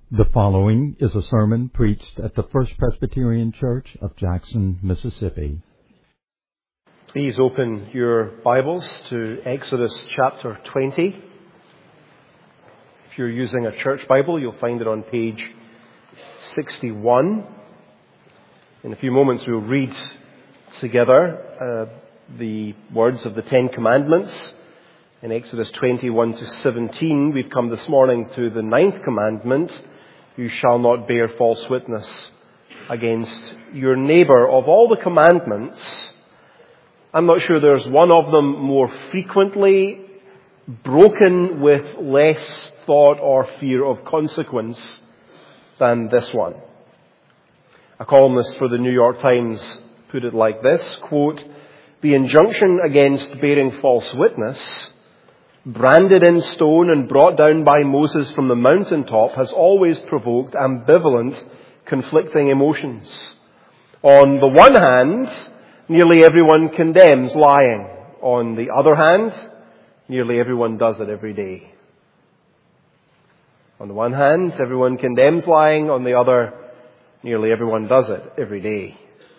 The following is a sermon preached at the First Presbyterian Church of Jackson, Mississippi. Please open your Bibles to Exodus chapter 20. If you're using a church Bible, you'll find it on page 61. In a few moments, we'll read together the words of the Ten Commandments. In Exodus 21 to 17, we've come this morning to the 9th commandment: you shall not bear false witness against your neighbor. Of all the commandments, I'm not sure there's one of them more frequently broken with less thought or fear of consequence than this one. A columnist for the New York Times put it like this, quote, "The injunction against bearing false witness, branded in stone and brought down by Moses from the mountaintop, has always provoked ambivalent, conflicting emotions. On the one hand, nearly everyone condemns lying. On the other hand, nearly everyone does it every day." On the one hand, everyone condemns lying. On the other, nearly everyone does it every day.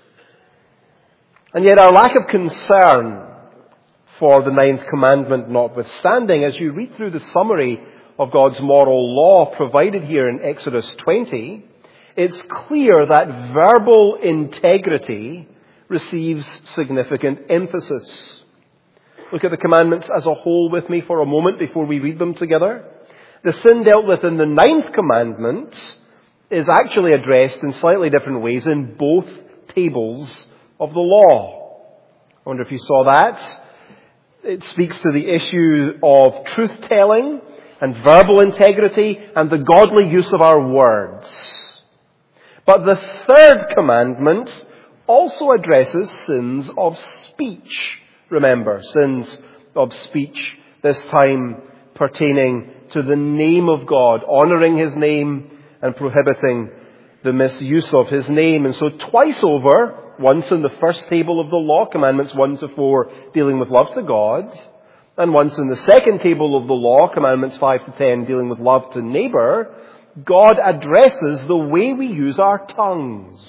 And yet our lack of concern for the 9th commandment notwithstanding, as you read through the summary of God's moral law provided here in Exodus 20, it's clear that verbal integrity receives significant emphasis. Look at the commandments as a whole with me for a moment before we read them together. The sin dealt with in the 9th commandment is actually addressed in slightly different ways in both tables of the law. I wonder if you saw that. It speaks to the issue of truth-telling and verbal integrity and the godly use of our words. But the 3rd commandment also addresses sins of speech. Remember, sins of speech, this time pertaining to the name of God, honoring His name and prohibiting the misuse of His name. And so twice over, once in the first table of the law, commandments 1 to 4, dealing with love to God, and once in the second table of the law, commandments 5 to 10, dealing with love to neighbor, God addresses the way we use our tongues.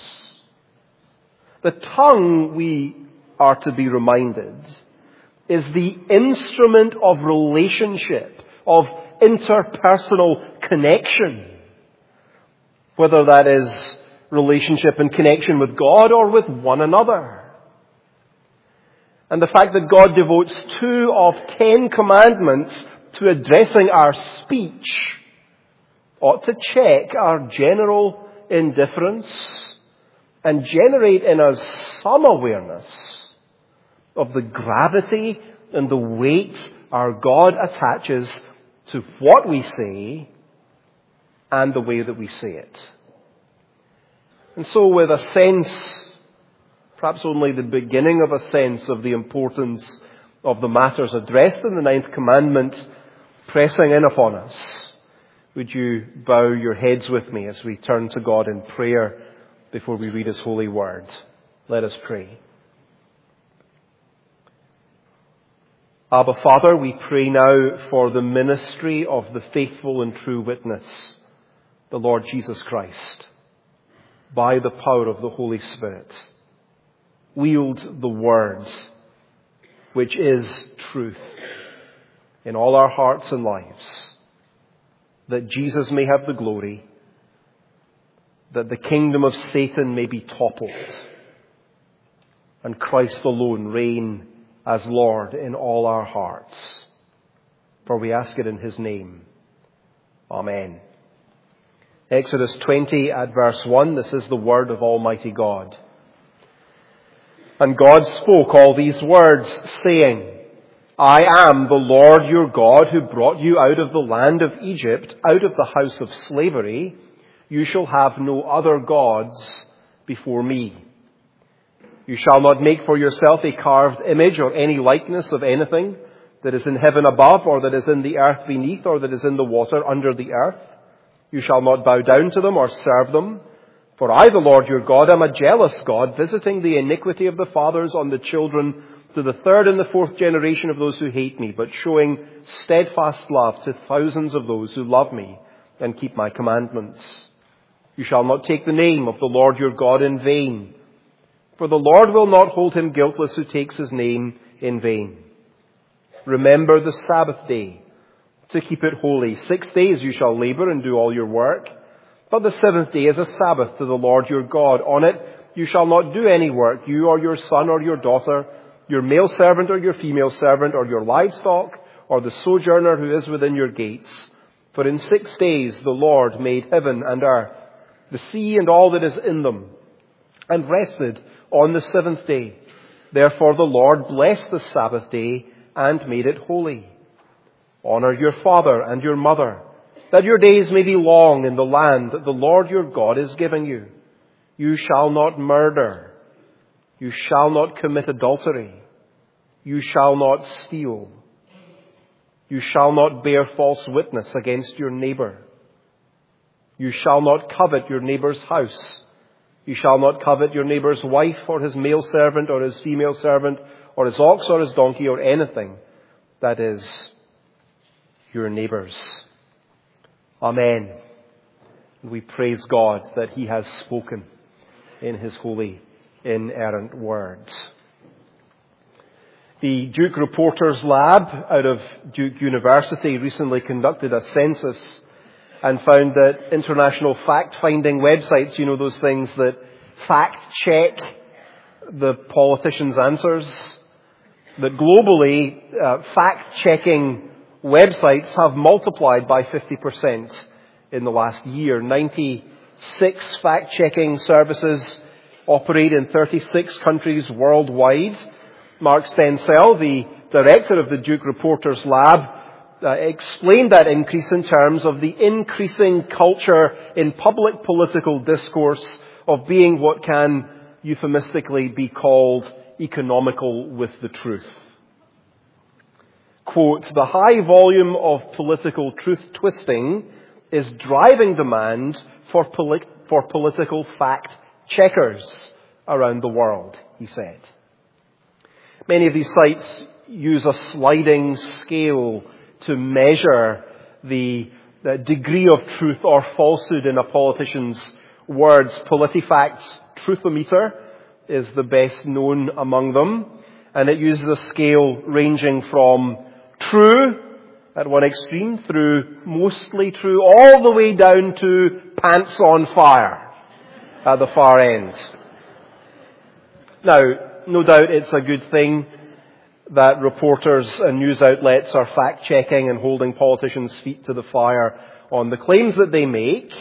The tongue, we are to be reminded, is the instrument of relationship, of interpersonal connection, whether that is relationship and connection with God or with one another. And the fact that God devotes 2 of 10 commandments to addressing our speech ought to check our general indifference and generate in us some awareness of the gravity and the weight our God attaches to what we say and the way that we say it. And so with a sense, perhaps only the beginning of a sense of the importance of the matters addressed in the 9th commandment pressing in upon us, would you bow your heads with me as we turn to God in prayer before we read His holy word? Let us pray. Abba, Father, we pray now for the ministry of the faithful and true witness, the Lord Jesus Christ. By the power of the Holy Spirit, wield the word, which is truth, in all our hearts and lives, that Jesus may have the glory, that the kingdom of Satan may be toppled, and Christ alone reign as Lord in all our hearts. For we ask it in His name. Amen. Exodus 20 at verse 1, this is the word of Almighty God. "And God spoke all these words, saying, I am the Lord your God who brought you out of the land of Egypt, out of the house of slavery. You shall have no other gods before me. You shall not make for yourself a carved image or any likeness of anything that is in heaven above, or that is in the earth beneath, or that is in the water under the earth. You shall not bow down to them or serve them. For I, the Lord your God, am a jealous God, visiting the iniquity of the fathers on the children to the 3rd and the 4th generation of those who hate me, but showing steadfast love to thousands of those who love me and keep my commandments. You shall not take the name of the Lord your God in vain, for the Lord will not hold him guiltless who takes his name in vain. Remember the Sabbath day to keep it holy. 6 days you shall labor and do all your work, but the seventh day is a Sabbath to the Lord your God. On it you shall not do any work, you or your son or your daughter, your male servant or your female servant, or your livestock, or the sojourner who is within your gates. For in 6 days the Lord made heaven and earth, the sea and all that is in them, and rested on the seventh day. Therefore the Lord blessed the Sabbath day and made it holy. Honor your father and your mother, that your days may be long in the land that the Lord your God is giving you. You shall not murder. You shall not commit adultery. You shall not steal. You shall not bear false witness against your neighbor. You shall not covet your neighbor's house. You shall not covet your neighbor's wife or his male servant or his female servant or his ox or his donkey or anything that is your neighbor's. Amen. We praise God that he has spoken in his holy, inerrant words. The Duke Reporters Lab out of Duke University recently conducted a census and found that international fact-finding websites, you know, those things that fact-check the politicians' answers, that globally fact-checking websites have multiplied by 50% in the last year. 96 fact-checking services operate in 36 countries worldwide. Mark Stencel, the director of the Duke Reporters Lab, explained that increase in terms of the increasing culture in public political discourse of being what can euphemistically be called economical with the truth. Quote, the high volume of political truth twisting is driving demand for political fact checkers around the world, he said. Many of these sites use a sliding scale to measure the degree of truth or falsehood in a politician's words. PolitiFact's Truthometer is the best known among them, and it uses a scale ranging from true at one extreme through mostly true all the way down to pants on fire at the far end. Now, no doubt it's a good thing that reporters and news outlets are fact-checking and holding politicians' feet to the fire on the claims that they make.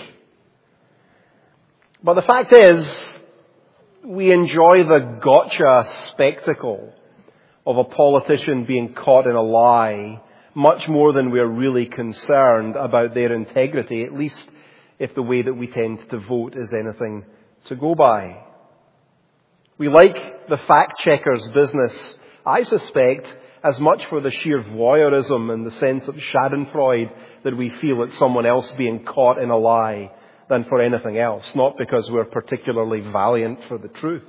But the fact is, we enjoy the gotcha spectacle of a politician being caught in a lie much more than we're really concerned about their integrity, at least if the way that we tend to vote is anything to go by. We like the fact-checker's business, I suspect, as much for the sheer voyeurism and the sense of schadenfreude that we feel at someone else being caught in a lie than for anything else, not because we're particularly valiant for the truth.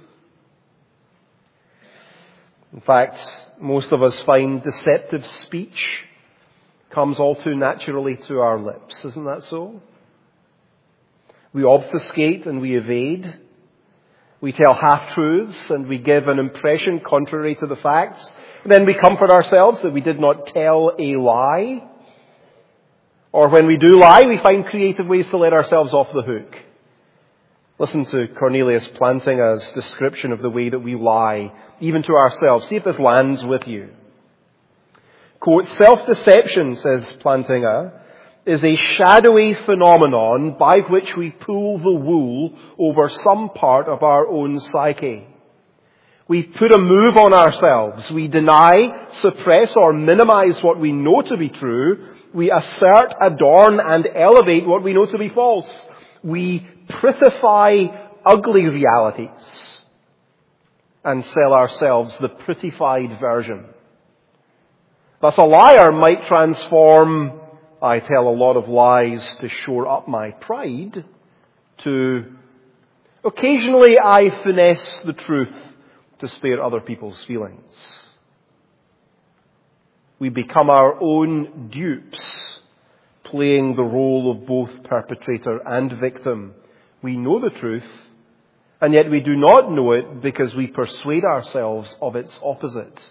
In fact, most of us find deceptive speech comes all too naturally to our lips. Isn't that so? We obfuscate and we evade. We tell half-truths and we give an impression contrary to the facts. And then we comfort ourselves that we did not tell a lie. Or when we do lie, we find creative ways to let ourselves off the hook. Listen to Cornelius Plantinga's description of the way that we lie, even to ourselves. See if this lands with you. Quote, self-deception, says Plantinga, is a shadowy phenomenon by which we pull the wool over some part of our own psyche. We put a move on ourselves. We deny, suppress, or minimize what we know to be true. We assert, adorn, and elevate what we know to be false. We prettify ugly realities and sell ourselves the prettified version. Thus, a liar might transform, I tell a lot of lies to shore up my pride, to occasionally I finesse the truth to spare other people's feelings. We become our own dupes, playing the role of both perpetrator and victim. We know the truth, and yet we do not know it because we persuade ourselves of its opposite.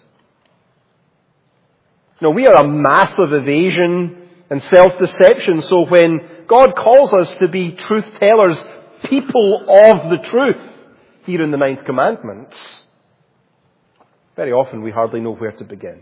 Now, we are a massive evasion and self-deception, so when God calls us to be truth-tellers, people of the truth, here in the Ninth Commandment, very often we hardly know where to begin.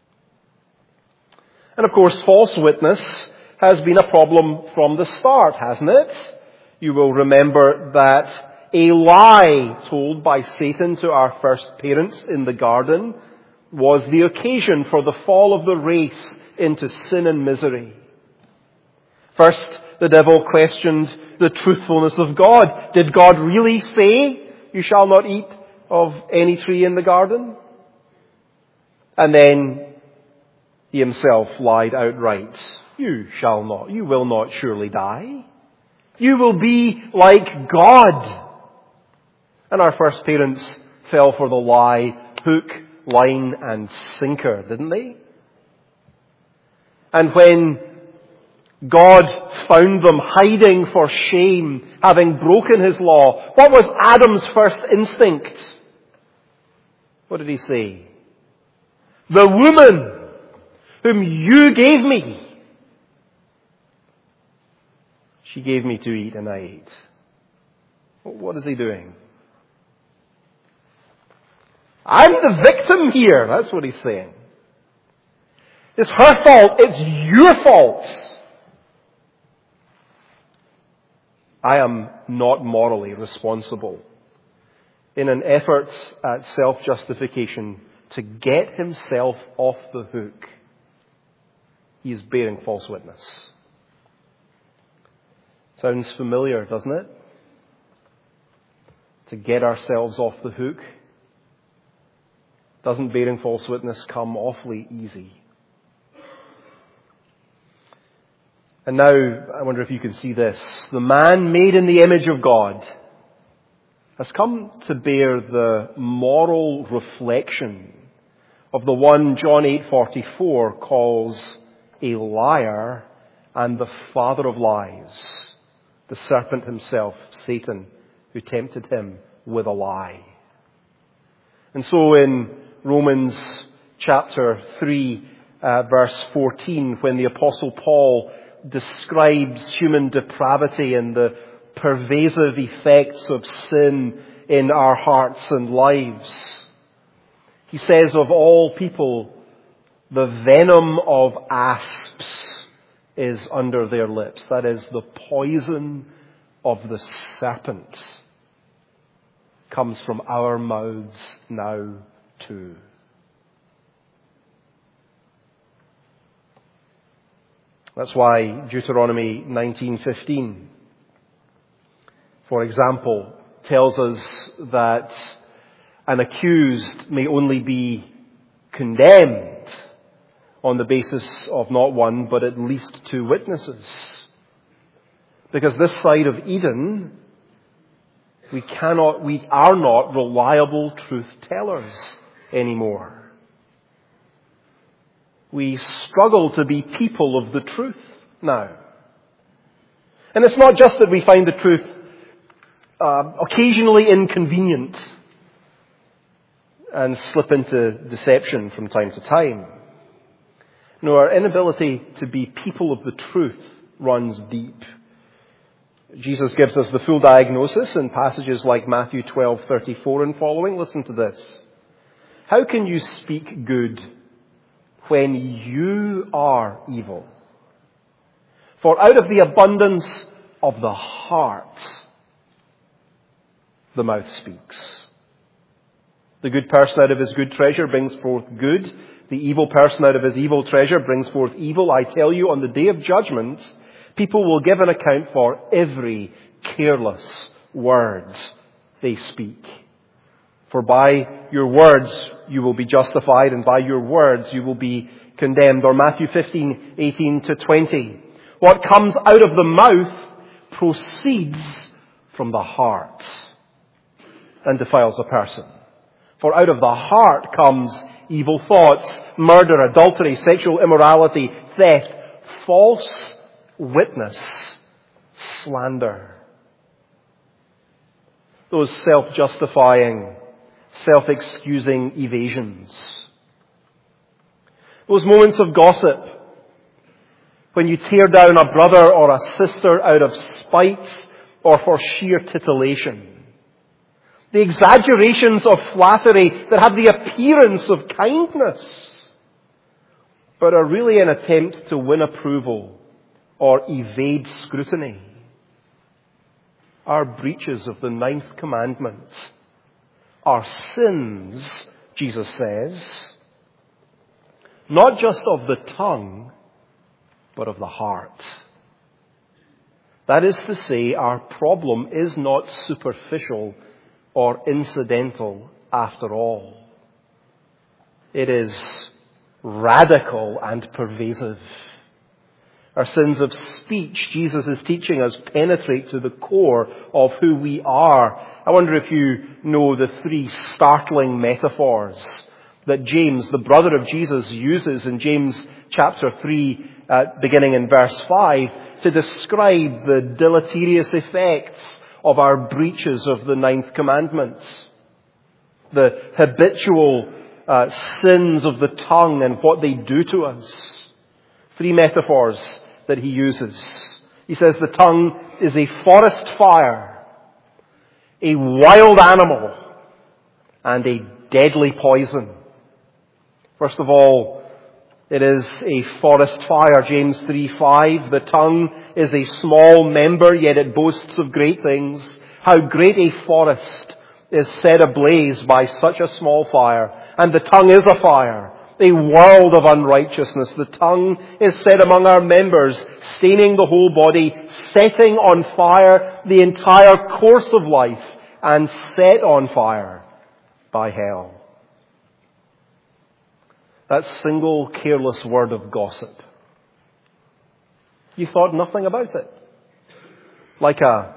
And of course, false witness has been a problem from the start, hasn't it? You will remember that a lie told by Satan to our first parents in the garden was the occasion for the fall of the race into sin and misery. First, the devil questioned the truthfulness of God. Did God really say, "You shall not eat of any tree in the garden"? And then he himself lied outright. You will not surely die. You will be like God. And our first parents fell for the lie, hook, line, and sinker, didn't they? And when God found them hiding for shame, having broken His law, what was Adam's first instinct? What did he say? The woman whom you gave me, she gave me to eat and I ate. What is he doing? I'm the victim here. That's what he's saying. It's her fault. It's your fault. I am not morally responsible. In an effort at self-justification to get himself off the hook, he is bearing false witness. Sounds familiar, doesn't it? To get ourselves off the hook. Doesn't bearing false witness come awfully easy? And now, I wonder if you can see this. The man made in the image of God has come to bear the moral reflection of the one John 8:44 calls a liar and the father of lies, the serpent himself, Satan, who tempted him with a lie. And so in Romans chapter 3, verse 14, when the Apostle Paul describes human depravity and the pervasive effects of sin in our hearts and lives, he says of all people, the venom of asps is under their lips. That is, the poison of the serpent comes from our mouths now too. That's why Deuteronomy 19:15, for example, tells us that an accused may only be condemned on the basis of not one, but at least two witnesses. Because this side of Eden, we are not reliable truth tellers anymore. We struggle to be people of the truth now. And it's not just that we find the truth occasionally inconvenient and slip into deception from time to time. No, our inability to be people of the truth runs deep. Jesus gives us the full diagnosis in passages like Matthew 12:34 and following. Listen to this. How can you speak good when you are evil? For out of the abundance of the heart, the mouth speaks. The good person out of his good treasure brings forth good. The evil person out of his evil treasure brings forth evil. I tell you, on the day of judgment, people will give an account for every careless word they speak. For by your words you will be justified, and by your words you will be condemned. Or Matthew 15:18-20. What comes out of the mouth proceeds from the heart and defiles a person. For out of the heart comes evil thoughts, murder, adultery, sexual immorality, theft, false witness slander. Those self-justifying, self-excusing evasions. Those moments of gossip when you tear down a brother or a sister out of spite or for sheer titillation. The exaggerations of flattery that have the appearance of kindness, but are really an attempt to win approval or evade scrutiny, are breaches of the 9th commandment, are sins, Jesus says, not just of the tongue, but of the heart. That is to say, our problem is not superficial or incidental after all. It is radical and pervasive. Our sins of speech, Jesus is teaching us, penetrate to the core of who we are. I wonder if you know the 3 startling metaphors that James, the brother of Jesus, uses in James chapter 3, beginning in verse 5, to describe the deleterious effects of our breaches of the 9th commandment. The habitual sins of the tongue and what they do to us. 3 metaphors that he uses. He says the tongue is a forest fire, a wild animal, and a deadly poison. First of all, it is a forest fire. James 3:5. The tongue is a small member, yet it boasts of great things. How great a forest is set ablaze by such a small fire. And the tongue is a fire, a world of unrighteousness. The tongue is set among our members, staining the whole body, setting on fire the entire course of life, and set on fire by hell. That single careless word of gossip. You thought nothing about it. Like a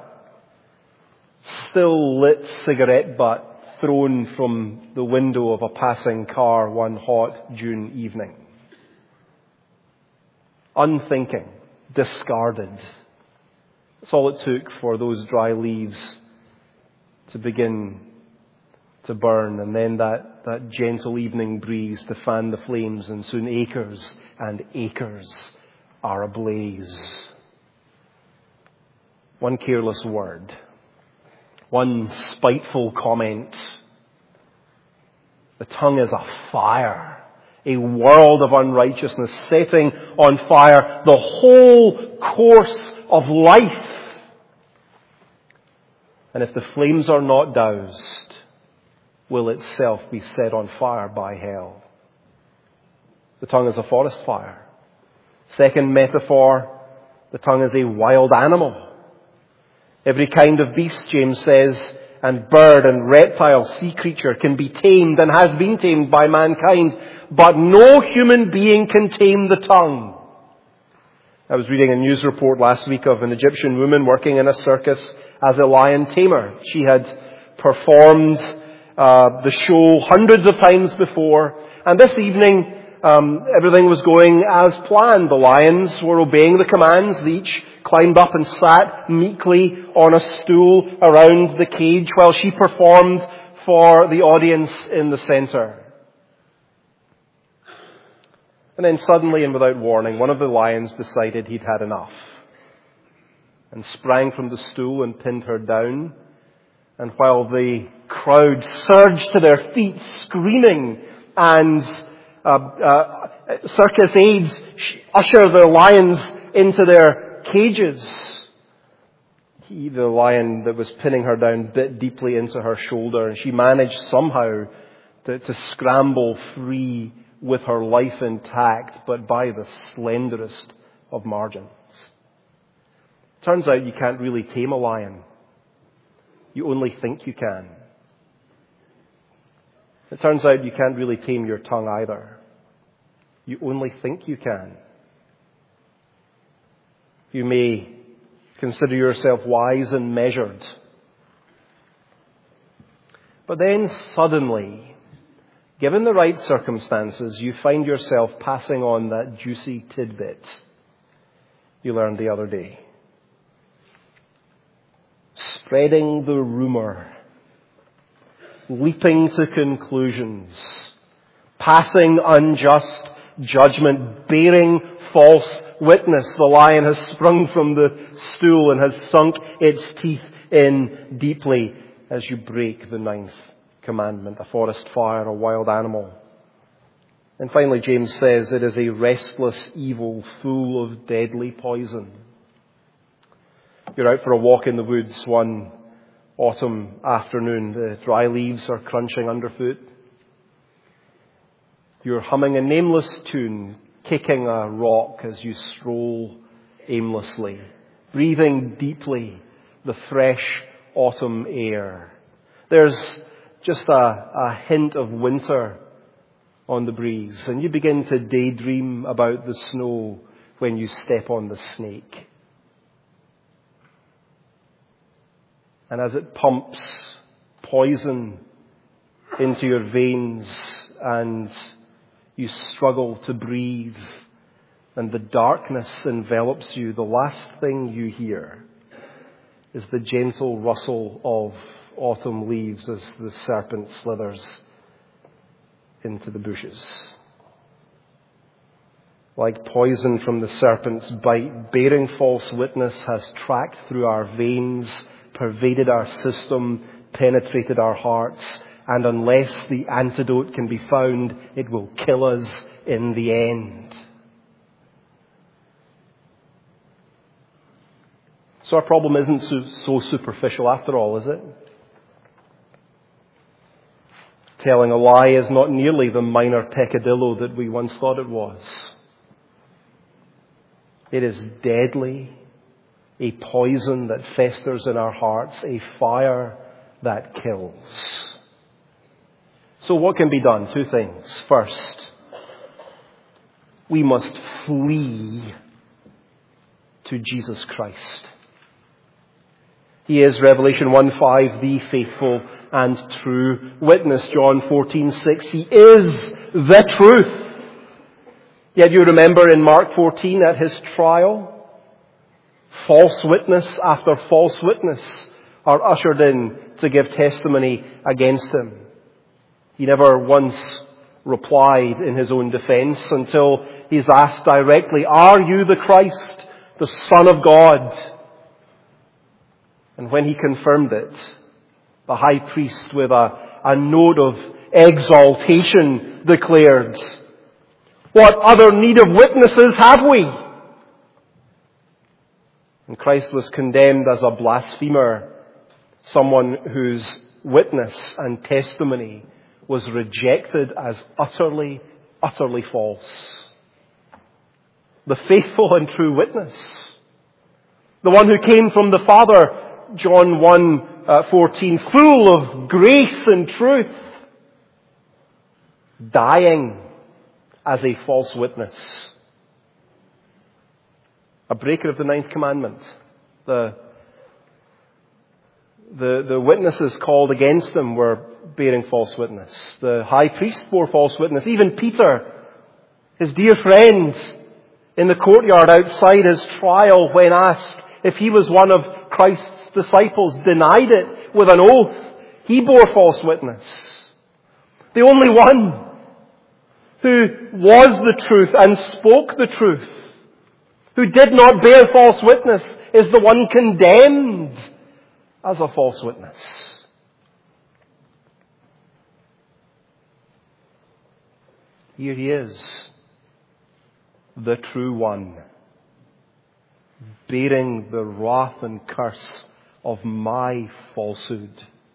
still lit cigarette butt thrown from the window of a passing car one hot June evening. Unthinking, discarded. That's all it took for those dry leaves to begin to burn, and then that gentle evening breeze to fan the flames, and soon acres and acres are ablaze. One careless word, one spiteful comment. The tongue is a fire, a world of unrighteousness, setting on fire the whole course of life. And if the flames are not doused, will itself be set on fire by hell. The tongue is a forest fire. Second metaphor, the tongue is a wild animal. Every kind of beast, James says, and bird and reptile, sea creature can be tamed and has been tamed by mankind, but no human being can tame the tongue. I was reading a news report last week of an Egyptian woman working in a circus as a lion tamer. She had performed the show hundreds of times before, and this evening everything was going as planned. The lions were obeying the commands. They each climbed up and sat meekly on a stool around the cage while she performed for the audience in the center. And then suddenly and without warning, one of the lions decided he'd had enough and sprang from the stool and pinned her down. And while the crowd surged to their feet, screaming, and circus aides usher their lions into their cages, the lion that was pinning her down bit deeply into her shoulder, and she managed somehow to scramble free with her life intact, but by the slenderest of margins. Turns out you can't really tame a lion. You only think you can. It turns out you can't really tame your tongue either. You only think you can. You may consider yourself wise and measured. But then suddenly, given the right circumstances, you find yourself passing on that juicy tidbit. you learned the other day. Spreading the rumor, leaping to conclusions, passing unjust judgment, bearing false witness. The lion has sprung from the stool and has sunk its teeth in deeply as you break the 9th commandment. A forest fire, a wild animal. And finally, James says it is a restless evil full of deadly poison. You're out for a walk in the woods one autumn afternoon. The dry leaves are crunching underfoot. You're humming a nameless tune, kicking a rock as you stroll aimlessly, breathing deeply the fresh autumn air. There's just a hint of winter on the breeze, and you begin to daydream about the snow when you step on the snake. And as it pumps poison into your veins and you struggle to breathe and the darkness envelops you, the last thing you hear is the gentle rustle of autumn leaves as the serpent slithers into the bushes. Like poison from the serpent's bite, bearing false witness has tracked through our veins, pervaded our system, penetrated our hearts, and unless the antidote can be found, it will kill us in the end. So our problem isn't so superficial after all, is it? Telling a lie is not nearly the minor peccadillo that we once thought it was. It is deadly, a poison that festers in our hearts, a fire that kills. So what can be done? 2 things. First, we must flee to Jesus Christ. He is, Revelation 1:5, the faithful and true witness. John 14:6, He is the truth. Yet you remember in Mark 14 at His trial, false witness after false witness are ushered in to give testimony against Him. He never once replied in His own defense until He's asked directly, "Are you the Christ, the Son of God?" And when He confirmed it, the high priest with a note of exaltation declared, "What other need of witnesses have we?" And Christ was condemned as a blasphemer, someone whose witness and testimony was rejected as utterly, utterly false. The faithful and true witness, the one who came from the Father, John 1:14, full of grace and truth, dying as a false witness. A breaker of the 9th commandment. The witnesses called against him were bearing false witness. The high priest bore false witness. Even Peter, his dear friend, in the courtyard outside his trial, when asked if he was one of Christ's disciples, denied it with an oath. He bore false witness. The only one who was the truth and spoke the truth, who did not bear false witness, is the one condemned as a false witness. Here He is, the true one, bearing the wrath and curse of my falsehood.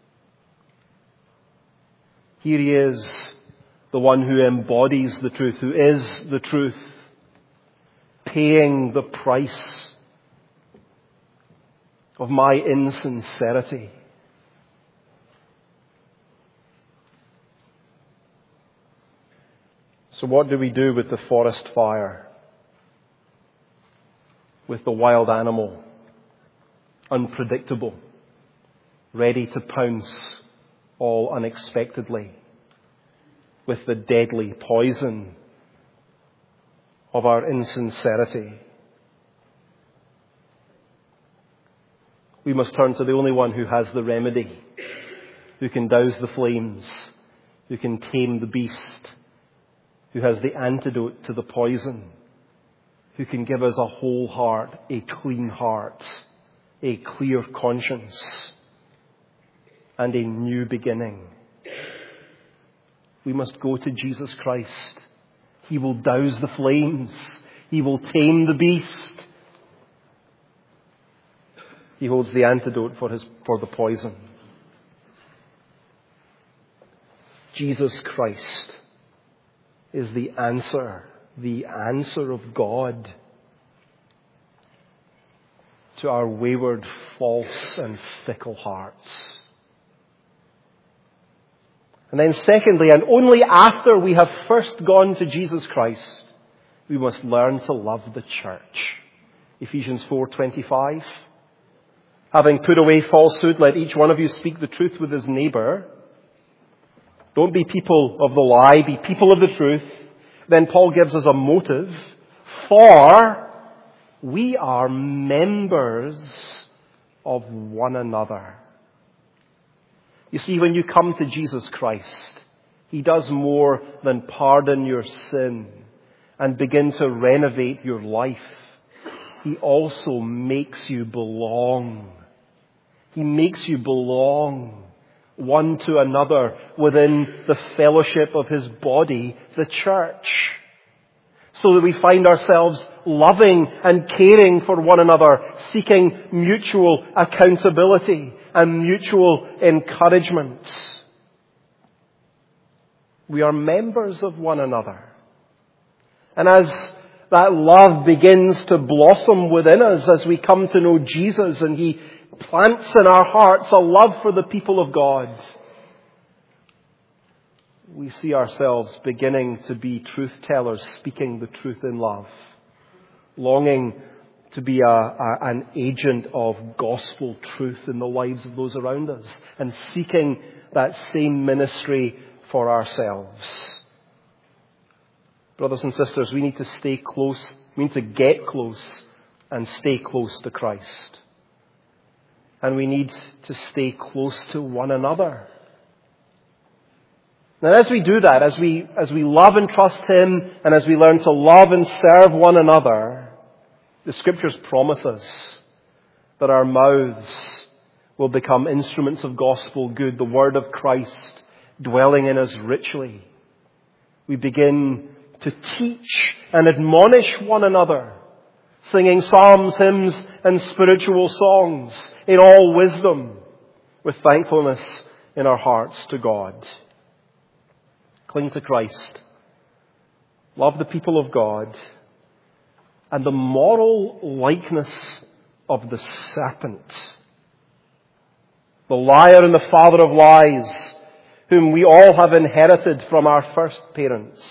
Here He is, the one who embodies the truth, who is the truth, paying the price of my insincerity. So what do we do with the forest fire? With the wild animal, unpredictable, ready to pounce all unexpectedly, with the deadly poison of our insincerity? We must turn to the only one who has the remedy, who can douse the flames, who can tame the beast, who has the antidote to the poison, who can give us a whole heart, a clean heart, a clear conscience, and a new beginning. We must go to Jesus Christ. He will douse the flames. He will tame the beast. He holds the antidote for the poison. Jesus Christ is the answer of God to our wayward, false, and fickle hearts. And then secondly, and only after we have first gone to Jesus Christ, we must learn to love the church. Ephesians 4:25. Having put away falsehood, let each one of you speak the truth with his neighbor. Don't be people of the lie, be people of the truth. Then Paul gives us a motive. For we are members of one another. You see, when you come to Jesus Christ, He does more than pardon your sin and begin to renovate your life. He also makes you belong. He makes you belong one to another within the fellowship of His body, the church. So that we find ourselves loving and caring for one another, seeking mutual accountability and mutual encouragement. We are members of one another. And as that love begins to blossom within us as we come to know Jesus and He plants in our hearts a love for the people of God, we see ourselves beginning to be truth tellers, speaking the truth in love, longing to be an agent of gospel truth in the lives of those around us, and seeking that same ministry for ourselves. Brothers and sisters, we need to stay close, we need to get close and stay close to Christ. And we need to stay close to one another. Now, as we do that, as we love and trust Him, and as we learn to love and serve one another, the Scriptures promise us that our mouths will become instruments of gospel good, the Word of Christ dwelling in us richly. We begin to teach and admonish one another, singing psalms, hymns, and spiritual songs in all wisdom, with thankfulness in our hearts to God. Cling to Christ. Love the people of God. And the moral likeness of the serpent, the liar and the father of lies, whom we all have inherited from our first parents,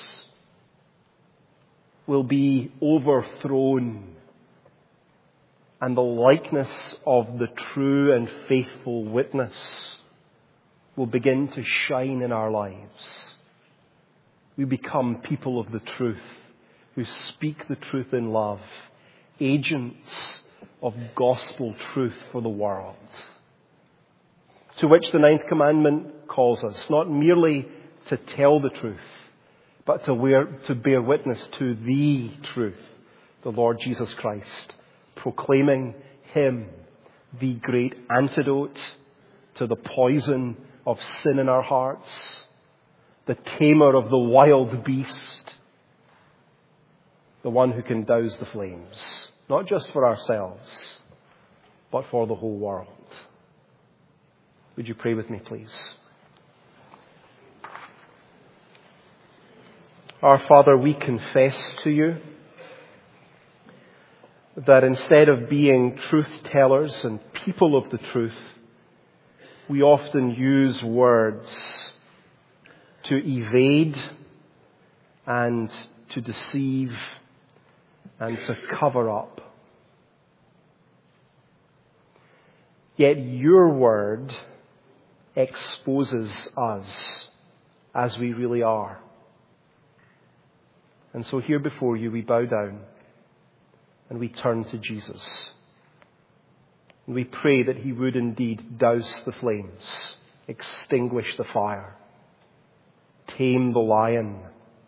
will be overthrown. And the likeness of the true and faithful witness will begin to shine in our lives. We become people of the truth, who speak the truth in love, agents of gospel truth for the world. To which the ninth commandment calls us, not merely to tell the truth, but to bear witness to the truth, the Lord Jesus Christ, proclaiming Him, the great antidote to the poison of sin in our hearts, the tamer of the wild beast, the one who can douse the flames, not just for ourselves, but for the whole world. Would you pray with me, please? Our Father, we confess to You that instead of being truth tellers and people of the truth, we often use words to evade and to deceive and to cover up. Yet Your word exposes us as we really are. And so here before You we bow down and we turn to Jesus. And we pray that he would indeed douse the flames, extinguish the fire, tame the lion,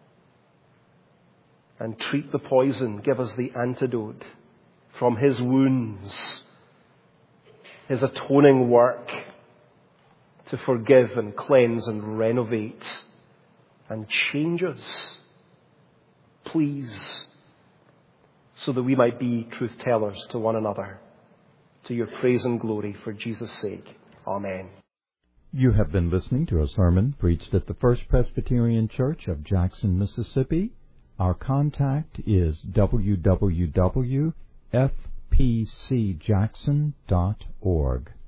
and treat the poison, give us the antidote from his wounds, his atoning work to forgive and cleanse and renovate and change us, please, so that we might be truth tellers to one another, to your praise and glory for Jesus' sake. Amen. You have been listening to a sermon preached at the First Presbyterian Church of Jackson, Mississippi. Our contact is www.fpcjackson.org.